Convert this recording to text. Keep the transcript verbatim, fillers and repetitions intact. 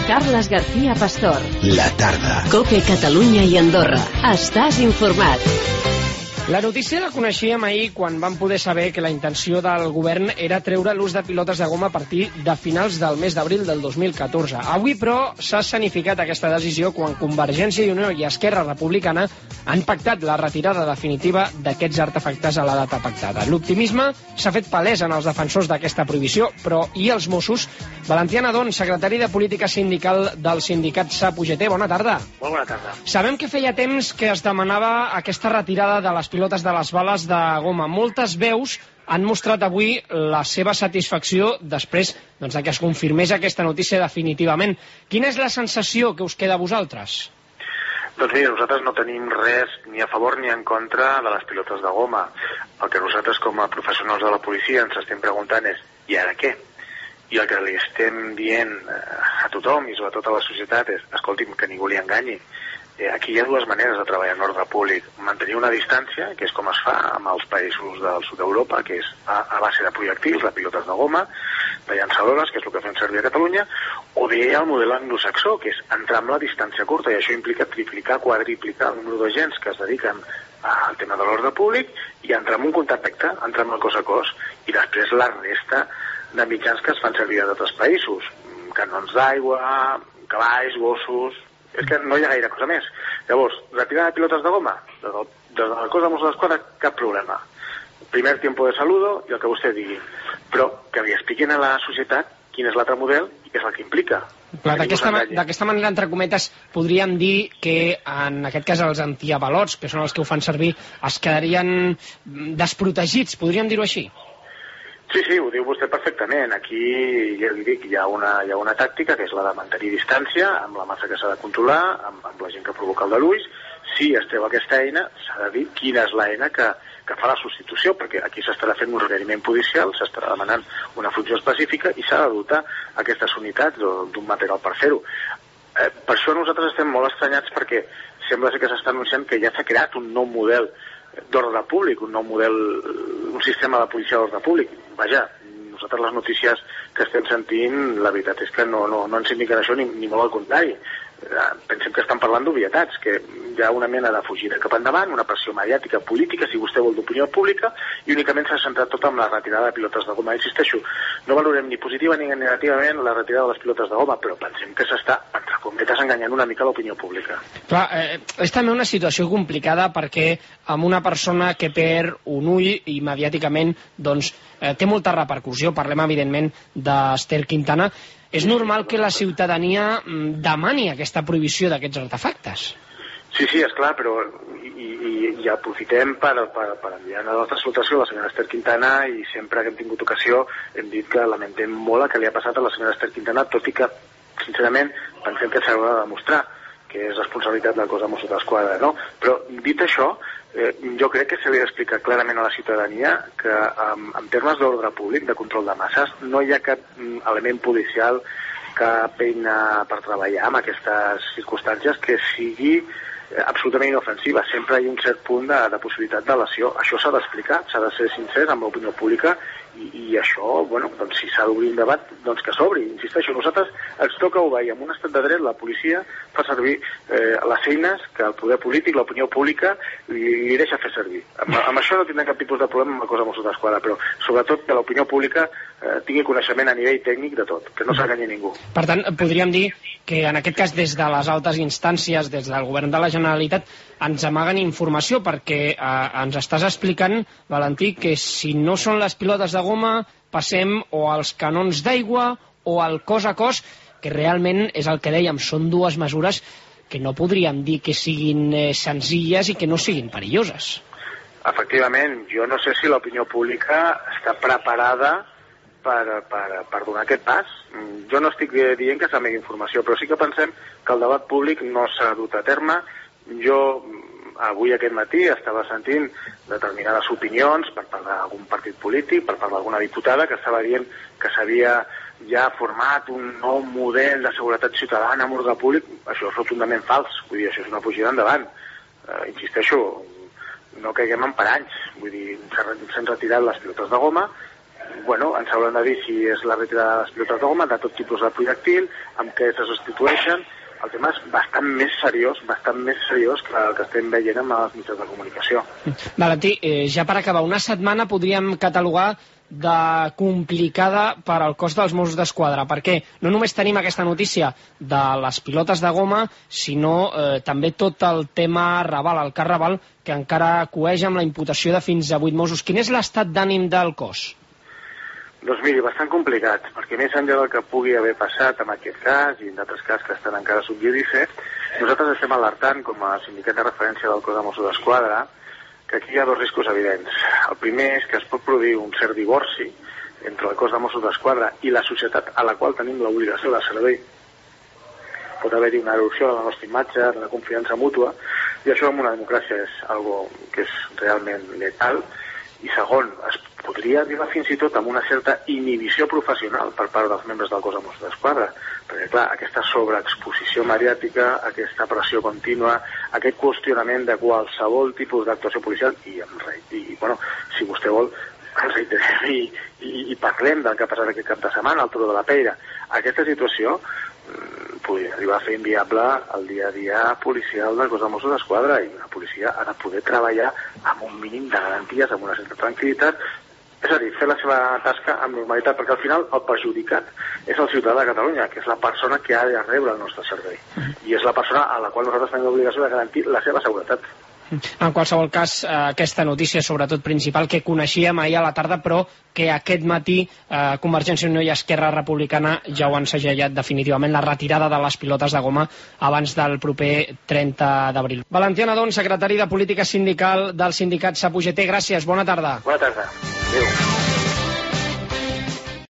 Carles García Pastor. La tarda. COPE Catalunya i Andorra. Estàs informat. La notícia la coneixíem ahir quan vam poder saber que la intenció del govern era treure l'ús de pilotes de goma a partir de finals del mes d'abril del dos mil catorze. Avui, però, s'ha escenificat aquesta decisió quan Convergència i Unió i Esquerra Republicana han pactat la retirada definitiva d'aquests artefactes a la data pactada. L'optimisme s'ha fet palès en els defensors d'aquesta prohibició, però i els Mossos? Valentí Anadón, secretari de Política Sindical del sindicat S A P U G T, bona tarda. Molt bona tarda. Sabem que feia temps que es demanava aquesta retirada de les pilotes de les bales de goma. Moltes veus han mostrat avui la seva satisfacció després doncs, que es confirmés aquesta notícia definitivament. Quina és la sensació que us queda a vosaltres? Doncs mira, nosaltres no tenim res ni a favor ni en contra de les pilotes de goma. El que nosaltres com a professionals de la policia ens estem preguntant és i ara què? I el que li estem dient a tothom i sobretot a la societat és escolti'm, que ningú li enganyi. Eh, aquí hi ha dues maneres de treballar en ordre públic. Mantenir una distància, que és com es fa amb els països del sud d'Europa, que és a, a base de projectils, de pilotes de goma, de llançadores, que és el que fem servir a Catalunya, o bé el model anglosaxó, que és entrar amb la distància curta, i això implica triplicar, quadriplicar el número d'agents que es dediquen al tema de l'ordre públic i entrar en un contacte, entrar en el cos a cos, i després la resta de mitjans que es fan servir a d'altres països. Canons d'aigua, cavalls, gossos... És que no hi ha gaire cosa més. Llavors, retirada de pilotes de goma, des del cos de Mossos d'Esquadra, cap problema. Primer tiempo de saludo i el que vostè digui. Però que li expliquin a la societat quin és l'altre model i què és el que implica. D'aquesta manera, entre cometes, podríem dir que, en aquest cas, els antiavalots, que són els que ho fan servir, es quedarien desprotegits, podríem dir-ho així? Sí, sí, ho diu vostè perfectament. Aquí, ja li dic, hi ha una, hi ha una tàctica, que és la de mantenir distància amb la massa que s'ha de controlar, amb, amb la gent que provoca el d'Alulls. Si es treu aquesta eina, s'ha de dir quina és l'eina que, que fa la substitució, perquè aquí s'estarà fent un requeriment policial, s'estarà demanant una funció específica i s'ha de dotar aquestes unitats d'un material per fer-ho. Eh, per això nosaltres estem molt estranyats, perquè sembla que s'està anunciant que ja s'ha creat un nou model d'ordre públic, un nou model, un sistema de policia d'ordre públic. Vaja, nosaltres les notícies que estem sentint, la veritat és que no, no, no ens indiquen això ni, ni molt al contrari. Pensem que estan parlant d'obvietats, que hi ha una mena de fugida cap endavant, una pressió mediàtica, política, si vostè vol, d'opinió pública, i únicament s'ha centrat tot en la retirada de pilotes de goma. Insisteixo, no valorem ni positiva ni negativament la retirada de les pilotes de goma, però pensem que s'està, entre cometes, enganyant una mica l'opinió pública. Clar, eh, és també una situació complicada perquè amb una persona que perd un ull i mediàticament doncs, eh, té molta repercussió. Parlem, evidentment, d'Ester Quintana. És normal que la ciutadania demani aquesta prohibició d'aquests artefactes. Sí, sí, esclar, però i, i, i aprofitem per, per, per enviar la nostra salutació a la senyora Ester Quintana, i sempre que hem tingut ocasió hem dit que lamentem molt el que li ha passat a la senyora Ester Quintana, tot i que, sincerament, pensem que s'haurà de demostrar que és responsabilitat del cos de Mossos d'Esquadra, no? Però, dit això, eh, jo crec que s'hauria d'explicar clarament a la ciutadania que en, en termes d'ordre públic, de control de masses, no hi ha cap element policial, cap eina per treballar en aquestes circumstàncies que sigui absolutament inofensiva. Sempre hi ha un cert punt de, de possibilitat de lesió. Això s'ha d'explicar, s'ha de ser sincers amb l'opinió pública, i, i això, bueno, doncs si s'ha d'obrir un debat, doncs que s'obri. Insisteixo, nosaltres ens toca obeir. En un estat de dret, la policia fa servir eh, les eines que el poder polític, l'opinió pública, li, li deixa fer servir. Amb, amb això no tindrem cap tipus de problema amb el cos de Mossos d'Esquadra, però sobretot que l'opinió pública eh, tingui coneixement a nivell tècnic de tot, que no s'enganyi ningú. Per tant, podríem dir que en aquest cas des de les altes instàncies, des del govern de la Generalitat, ens amaguen informació, perquè eh, ens estàs explicant, Valentí, que si no són les pilotes de goma, passem o als canons d'aigua o al cos a cos, que realment és el que dèiem, són dues mesures que no podríem dir que siguin eh, senzilles i que no siguin perilloses. Efectivament, jo no sé si l'opinió pública està preparada Per, per, per donar aquest pas. Jo no estic dient que s'amegui informació, però sí que pensem que el debat públic no s'ha dut a terme. Jo avui aquest matí estava sentint determinades opinions per part d'algun partit polític, per part d'alguna diputada, que estava dient que s'havia ja format un nou model de seguretat ciutadana amb ordre públic. Això és rotundament fals. Vull dir, això és una fugida endavant. Uh, insisteixo, no caiguem en paranys. Vull dir, s'han retirat les pilotes de goma, bueno, ens hauran de dir si és la retirada de les pilotes de goma, de tot tipus de projectil, amb què se substitueixen. El tema és bastant més seriós, bastant més seriós que el que estem veient amb els mitjans de comunicació. Valentí, eh, ja per acabar, una setmana podríem catalogar de complicada per al cos dels Mossos d'Esquadra, perquè no només tenim aquesta notícia de les pilotes de goma, sinó eh, també tot el tema Raval, el cas Raval, que encara coeix amb la imputació de fins a vuit Mossos. Quin és l'estat d'ànim del cos? Doncs miri, bastant complicat, perquè més enllà del que pugui haver passat en aquest cas i en d'altres casos que estan encara sub judice, nosaltres estem alertant com a sindicat de referència del cos de Mossos d'Esquadra que aquí hi ha dos riscos evidents. El primer és que es pot produir un cert divorci entre el cos de Mossos d'Esquadra i la societat a la qual tenim l'obligació de servei. Pot haver-hi una erosió de la nostra imatge, de la confiança mútua, i això en una democràcia és algo que és realment letal. I segon, es podria arribar fins i tot amb una certa inhibició professional per part dels membres del cos de Mossos d'Esquadra, perquè clar, aquesta sobreexposició mediàtica, aquesta pressió contínua, aquest qüestionament de qualsevol tipus d'actuació policial, i, i bueno, si vostè vol, ens reiterem i, i, i parlem del que ha passat aquest cap de setmana, al Turó de la Peira. Aquesta situació mm, podria arribar a fer inviable el dia a dia policial del cos de Mossos d'Esquadra, i una policia ha de poder treballar amb un mínim de garanties, amb una certa tranquil·litat, és a dir, fer la seva tasca amb normalitat, perquè al final el perjudicat és el ciutadà de Catalunya, que és la persona que ha de rebre el nostre servei, i és la persona a la qual nosaltres tenim l'obligació de garantir la seva seguretat. En qualsevol cas, aquesta notícia, sobretot principal, que coneixíem ahir a la tarda, però que aquest matí eh, Convergència i Unió i Esquerra Republicana ja ho han segellat definitivament, la retirada de les pilotes de goma abans del proper trenta d'abril. Valentí Nadón, secretari de Política Sindical del sindicat SAP U G T, gràcies, bona tarda. Bona tarda. Adéu.